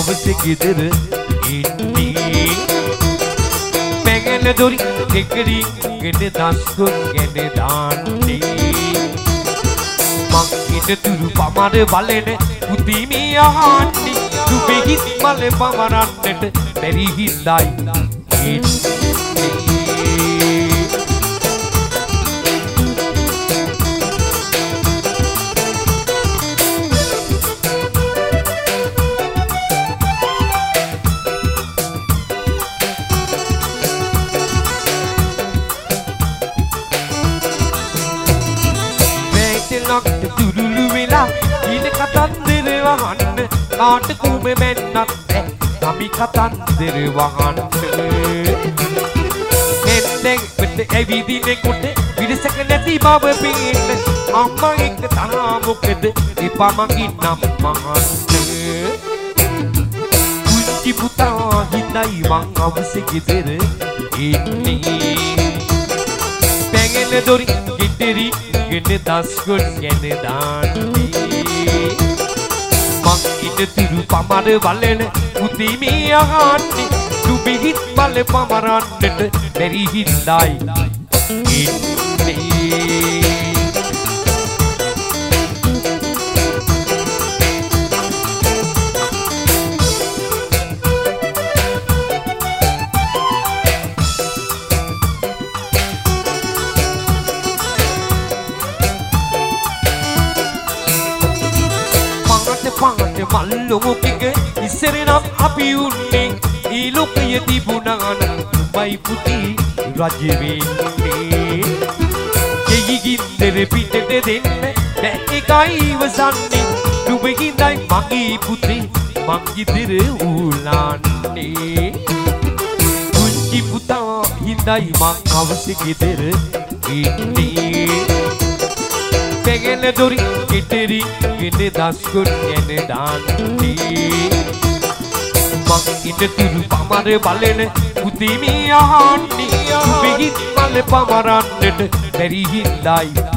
අවසේ ගෙදර ඉන්නේ පැගල දොරි කෙකරි ගෙඩ දස්කොත් ගෙන දාන්නේ මං ඉඳතුරු පමර බලන පුතිමී අහන්නේ දුබෙහිත් මල පමරන්නට බැරි හිඳයි තුරුළු වෙලා ඉන කතන්දර වහන්න කාට කුම මැන්නත් අපි කතන්දර වහන්න එන්නෙක්ට ඇවිදිනෙකුට විරසක නැති බව පේන්න අම්මා එක්ක තරහා මොකද එපා මගින් නම් මහන්න පුංචි පුතා හිඳයි මං අවසේ ගෙදර ඉන්නේ පැගල දොරි ගෙඩරි ගෙඩ දස්කොත් ගෙන දාන්නේ මං ඉඳතුරු පමර බලන පුතිමී අහන්නේ දුබෙහිත් මල පමරන්නට බැරි හිඳයි ඉන්නේ පාට මල්ලොමුකෙක ඉස්සර නම් අපි උන්නේ ඒ ලෝකය තිබුණාන මයි පුති රජ වෙන්නේ කෙයිගින්දර පිටට දෙන්න බෑ එකයි ඉවසන්නේ නුඹකින්දයි මගේ පුතේ මං ගෙදර ඌලාන්නේ පුංචි පුතා හිඳයි මං අවසේ ගෙදර ඉන්නේ පැගල දොරි කෙටරි ගෙඩ දස්කොත් ගෙන දාන්නේ මං ඉඳතුරු පමර බලන පුතිමී අහන්නේ දුබෙහිත් මල පමරන්නට බැරි හිඳයි